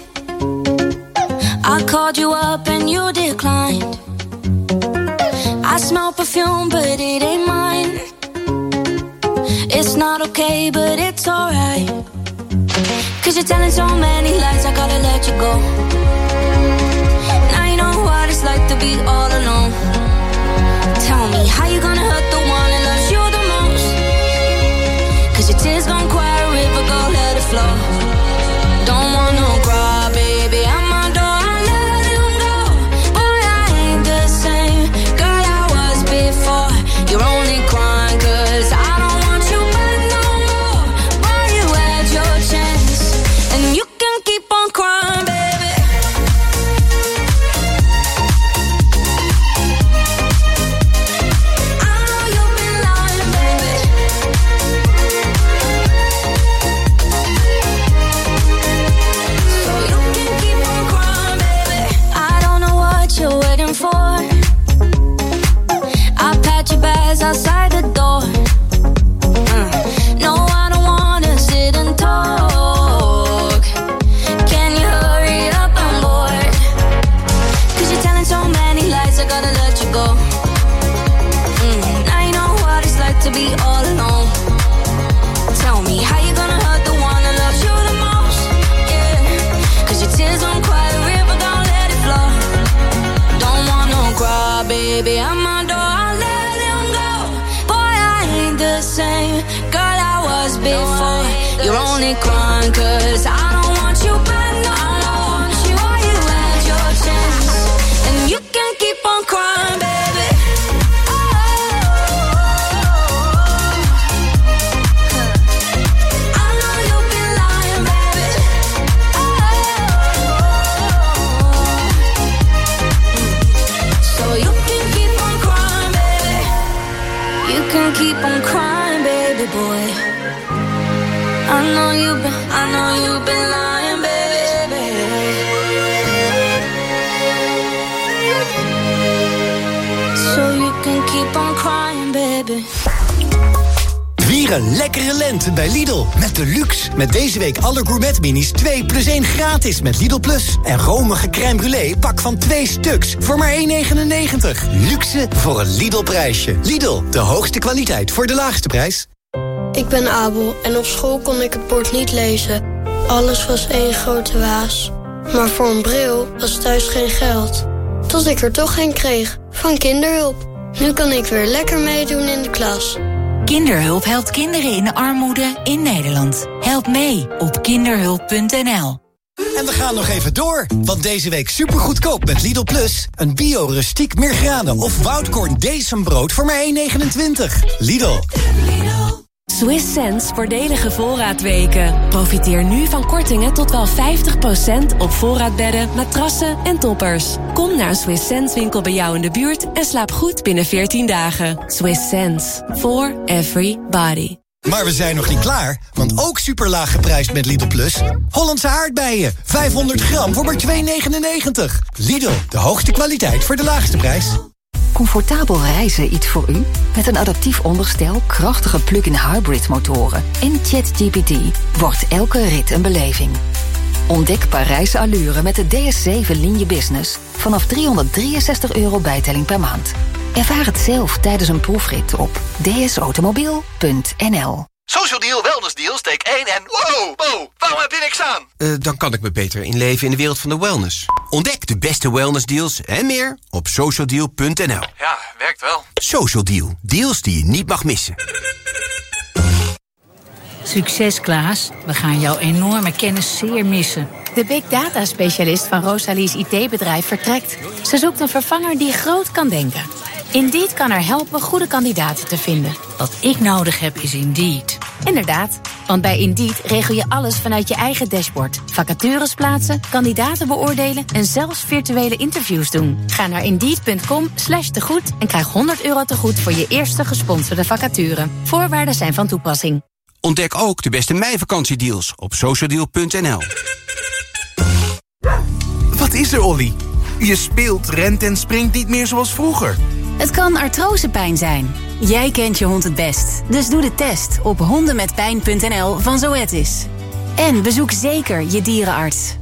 I called you up and you declined. I smell perfume but it ain't mine. It's not okay but it's alright. Cause you're telling so many lies, I gotta let you go. Now you know what it's like to be all alone. Tell me, how you gonna hurt the one that loves you the most? Cause your tears gon' cry a river, go let it flow. Don't want no cry, baby, I'm my door, I let him go. Boy, I ain't the same girl I was before. You're only crying cause I don't want you back no more. Boy, you had your chance, and you can keep on crying, baby. For I pat your bags outside the door. uh, No, I don't wanna sit and talk. Can you hurry up, I'm bored. Cause you're telling so many lies, I gotta let you go. mm, Now you know what it's like to be all alone. Tell me, how you gonna hurt the one that loves you the most? Yeah, cause your tears don't cry a river, don't let it flow. Cry, baby, I'm my door, I let him go. Boy, I ain't the same girl I was before. You're only crying cause I don't want you back no more. Boy, you had your chance, and you can keep on crying, baby. I know you've been lying, baby. So you can keep on crying, baby. You can keep on crying, baby boy. I know you've been, I know you've been lying, baby. So you can keep on crying, baby. Vier een lekkere lente bij Lidl met de luxe. Met deze week alle gourmet minis twee plus één gratis met Lidl Plus. En romige crème brûlée pak van twee stuks voor maar één negenennegentig. Luxe voor een Lidl prijsje. Lidl, de hoogste kwaliteit voor de laagste prijs. Ik ben Abel en op school kon ik het bord niet lezen. Alles was één grote waas. Maar voor een bril was thuis geen geld. Tot ik er toch een kreeg, van Kinderhulp. Nu kan ik weer lekker meedoen in de klas. Kinderhulp helpt kinderen in armoede in Nederland. Help mee op kinderhulp punt n l. En we gaan nog even door, want deze week supergoedkoop met Lidl Plus. Een bio-rustiek Meergranen of Woudkorn Decembrood voor maar één negenentwintig. Lidl. Swiss Sense voordelige voorraadweken. Profiteer nu van kortingen tot wel vijftig procent op voorraadbedden, matrassen en toppers. Kom naar een Swiss Sense winkel bij jou in de buurt en slaap goed binnen veertien dagen. Swiss Sense. For everybody. Maar we zijn nog niet klaar, want ook superlaag geprijsd met Lidl Plus. Hollandse aardbeien, vijfhonderd gram voor maar twee negenennegentig. Lidl, de hoogste kwaliteit voor de laagste prijs. Comfortabel reizen iets voor u? Met een adaptief onderstel, krachtige plug-in hybrid motoren en ChatGPT wordt elke rit een beleving. Ontdek Parijse allure met de D S zeven Linie Business vanaf driehonderddrieënzestig euro bijtelling per maand. Ervaar het zelf tijdens een proefrit op d s automobiel punt n l. Social Deal, Wellness Deal, steek één en... Wow, wow, waarom heb je niks aan? Uh, dan kan ik me beter inleven in de wereld van de wellness. Ontdek de beste wellness deals en meer op social deal punt n l. Ja, werkt wel. Social Deal, deals die je niet mag missen. Succes, Klaas. We gaan jouw enorme kennis zeer missen. De big data specialist van Rosalie's I T-bedrijf vertrekt. Ze zoekt een vervanger die groot kan denken. Indeed kan haar helpen goede kandidaten te vinden. Wat ik nodig heb is Indeed. Inderdaad, want bij Indeed regel je alles vanuit je eigen dashboard. Vacatures plaatsen, kandidaten beoordelen en zelfs virtuele interviews doen. Ga naar indeed punt com slash tegoed en krijg honderd euro tegoed voor je eerste gesponsorde vacature. Voorwaarden zijn van toepassing. Ontdek ook de beste meivakantiedeals op social deal punt n l. Wat is er, Olly? Je speelt, rent en springt niet meer zoals vroeger. Het kan artrosepijn zijn. Jij kent je hond het best, dus doe de test op hondenmetpijn punt n l van Zoetis. En bezoek zeker je dierenarts.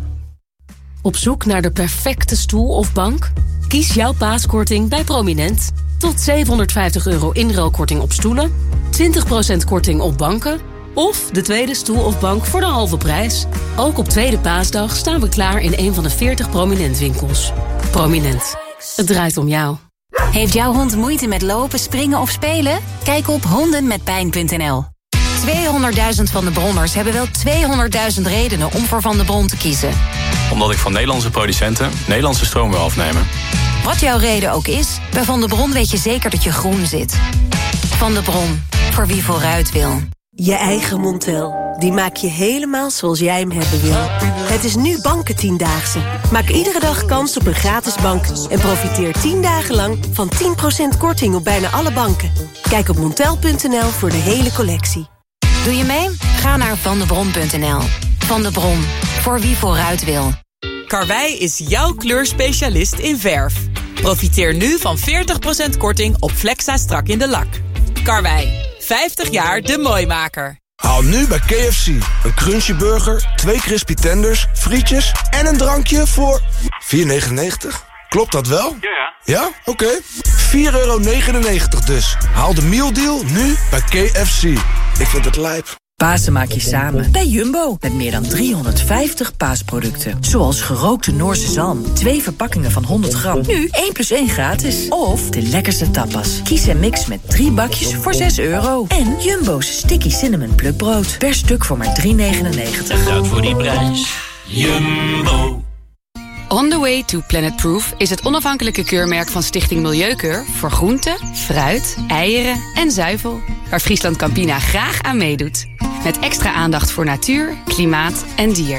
Op zoek naar de perfecte stoel of bank? Kies jouw paaskorting bij Prominent. Tot zevenhonderdvijftig euro inruilkorting op stoelen, twintig procent korting op banken of de tweede stoel of bank voor de halve prijs. Ook op Tweede Paasdag staan we klaar in een van de veertig Prominent winkels. Prominent. Het draait om jou. Heeft jouw hond moeite met lopen, springen of spelen? Kijk op hondenmetpijn punt n l. tweehonderdduizend Van de Bronners hebben wel tweehonderdduizend redenen om voor Van de Bron te kiezen. Omdat ik van Nederlandse producenten Nederlandse stroom wil afnemen. Wat jouw reden ook is, bij Van de Bron weet je zeker dat je groen zit. Van de Bron, voor wie vooruit wil. Je eigen Montel. Die maak je helemaal zoals jij hem hebben wil. Het is nu Bankentiendaagse. Maak iedere dag kans op een gratis bank. En profiteer tien dagen lang van tien procent korting op bijna alle banken. Kijk op montel punt n l voor de hele collectie. Doe je mee? Ga naar vandebron punt n l. Van de Bron, voor wie vooruit wil. Karwei is jouw kleurspecialist in verf. Profiteer nu van veertig procent korting op Flexa strak in de lak. Karwei, vijftig jaar de mooimaker. Haal nu bij K F C een Crunchy Burger, twee Crispy Tenders, frietjes en een drankje voor vier negenennegentig. Klopt dat wel? Ja, ja. Ja? Oké. Okay. vier euro negenennegentig dus. Haal de mealdeal nu bij K F C. Ik vind het lijp. Pasen maak je samen bij Jumbo. Met meer dan driehonderdvijftig paasproducten. Zoals gerookte Noorse zalm. Twee verpakkingen van honderd gram. Nu één plus één gratis. Of de lekkerste tapas. Kies en mix met drie bakjes voor zes euro. En Jumbo's sticky cinnamon plukbrood. Per stuk voor maar drie negenennegentig. Dat voor die prijs. Jumbo. On the Way to Planet Proof is het onafhankelijke keurmerk van Stichting Milieukeur voor groenten, fruit, eieren en zuivel, waar Friesland Campina graag aan meedoet. Met extra aandacht voor natuur, klimaat en dier.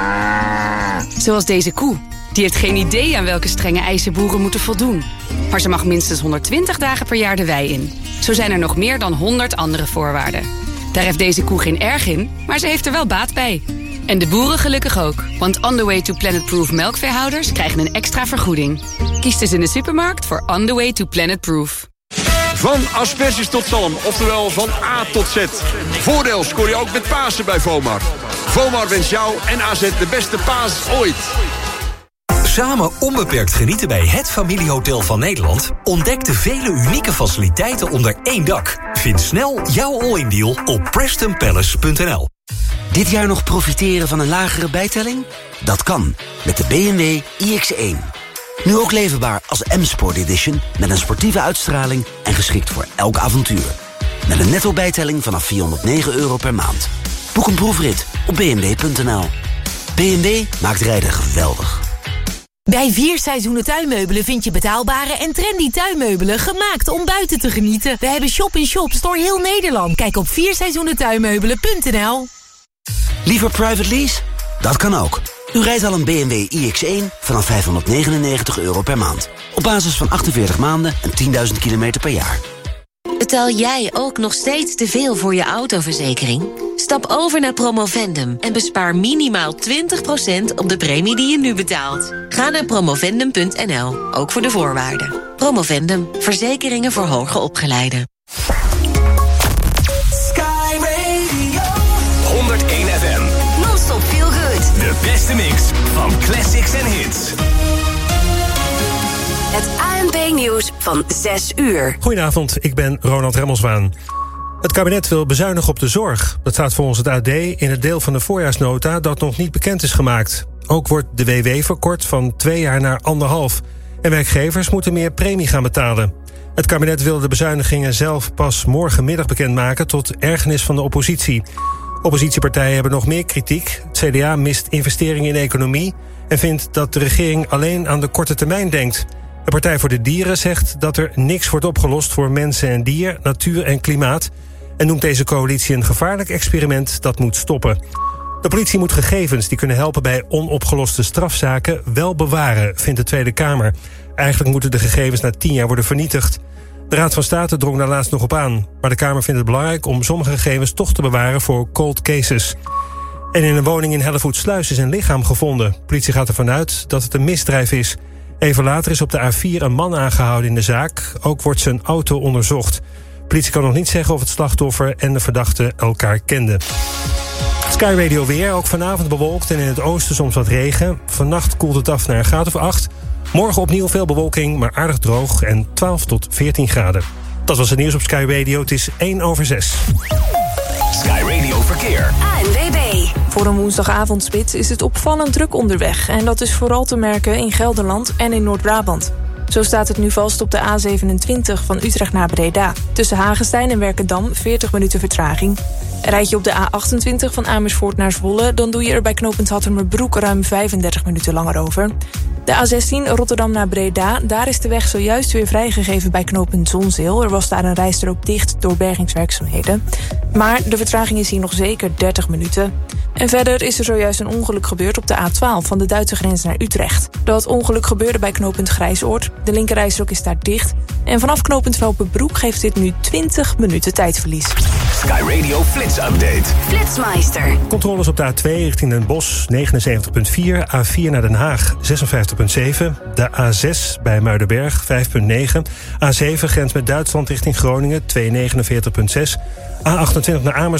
Zoals deze koe. Die heeft geen idee aan welke strenge eisen boeren moeten voldoen. Maar ze mag minstens honderdtwintig dagen per jaar de wei in. Zo zijn er nog meer dan honderd andere voorwaarden. Daar heeft deze koe geen erg in, maar ze heeft er wel baat bij. En de boeren gelukkig ook, want On the Way to Planet Proof melkveehouders krijgen een extra vergoeding. Kies dus in de supermarkt voor On the Way to Planet Proof. Van asperges tot zalm, oftewel van A tot Z. Voordeel scoor je ook met Pasen bij Vomar. Vomar wens jou en A Z de beste paas ooit. Samen onbeperkt genieten bij het familiehotel van Nederland? Ontdek de vele unieke faciliteiten onder één dak. Vind snel jouw all-in deal op preston palace punt n l. Dit jaar nog profiteren van een lagere bijtelling? Dat kan, met de B M W i X één. Nu ook leverbaar als M-Sport Edition, met een sportieve uitstraling en geschikt voor elk avontuur. Met een netto bijtelling vanaf vierhonderdnegen euro per maand. Boek een proefrit op b m w punt n l. B M W maakt rijden geweldig. Bij Vier Seizoenen Tuinmeubelen vind je betaalbare en trendy tuinmeubelen gemaakt om buiten te genieten. We hebben shop-in-shops door heel Nederland. Kijk op vier seizoenen tuinmeubelen punt n l. Liever private lease? Dat kan ook. U rijdt al een B M W i X één vanaf vijfhonderdnegenennegentig euro per maand. Op basis van achtenveertig maanden en tienduizend kilometer per jaar. Betaal jij ook nog steeds te veel voor je autoverzekering? Stap over naar Promovendum en bespaar minimaal twintig procent op de premie die je nu betaalt. Ga naar promovendum punt n l, ook voor de voorwaarden. Promovendum, verzekeringen voor hoger opgeleiden. Sky Radio. honderdéén F M. Non-stop feel good. De beste mix van classics en hits. Het A N P-nieuws van zes uur. Goedenavond, ik ben Ronald Remmelswaan. Het kabinet wil bezuinigen op de zorg. Dat staat volgens het A D in het deel van de voorjaarsnota dat nog niet bekend is gemaakt. Ook wordt de W W verkort van twee jaar naar anderhalf. En werkgevers moeten meer premie gaan betalen. Het kabinet wil de bezuinigingen zelf pas morgenmiddag bekendmaken tot ergernis van de oppositie. Oppositiepartijen hebben nog meer kritiek. Het C D A mist investeringen in de economie en vindt dat de regering alleen aan de korte termijn denkt. De Partij voor de Dieren zegt dat er niks wordt opgelost voor mensen en dier, natuur en klimaat en noemt deze coalitie een gevaarlijk experiment dat moet stoppen. De politie moet gegevens die kunnen helpen bij onopgeloste strafzaken wel bewaren, vindt de Tweede Kamer. Eigenlijk moeten de gegevens na tien jaar worden vernietigd. De Raad van State drong daar laatst nog op aan. Maar de Kamer vindt het belangrijk om sommige gegevens toch te bewaren voor cold cases. En in een woning in Hellevoetsluis is een lichaam gevonden. De politie gaat ervan uit dat het een misdrijf is. Even later is op de A vier een man aangehouden in de zaak. Ook wordt zijn auto onderzocht. De politie kan nog niet zeggen of het slachtoffer en de verdachte elkaar kenden. Sky Radio weer, ook vanavond bewolkt en in het oosten soms wat regen. Vannacht koelt het af naar een graad of acht. Morgen opnieuw veel bewolking, maar aardig droog en twaalf tot veertien graden. Dat was het nieuws op Sky Radio. Het is één over zes. Sky Radio Verkeer. A N W B. Voor een woensdagavondspits is het opvallend druk onderweg. En dat is vooral te merken in Gelderland en in Noord-Brabant. Zo staat het nu vast op de A zevenentwintig van Utrecht naar Breda. Tussen Hagestein en Werkendam veertig minuten vertraging. Rijd je op de A achtentwintig van Amersfoort naar Zwolle, dan doe je er bij knooppunt Hattemerbroek ruim vijfendertig minuten langer over. De A zestien Rotterdam naar Breda, daar is de weg zojuist weer vrijgegeven bij knooppunt Zonzeel. Er was daar een rijstrook dicht door bergingswerkzaamheden. Maar de vertraging is hier nog zeker dertig minuten. En verder is er zojuist een ongeluk gebeurd op de A twaalf van de Duitse grens naar Utrecht. Dat ongeluk gebeurde bij knooppunt Grijsoord. De linkerrijstrook is daar dicht. En vanaf knooppunt Velpenbroek geeft dit nu twintig minuten tijdverlies. Sky Radio Flits Update. Flitsmeister. Controles op de A twee richting Den Bosch negenenzeventig komma vier. A vier naar Den Haag zesenvijftig komma zeven. De A zes bij Muidenberg vijf komma negen. A zeven grens met Duitsland richting Groningen tweehonderdnegenenveertig komma zes. A achtentwintig naar Amersfoort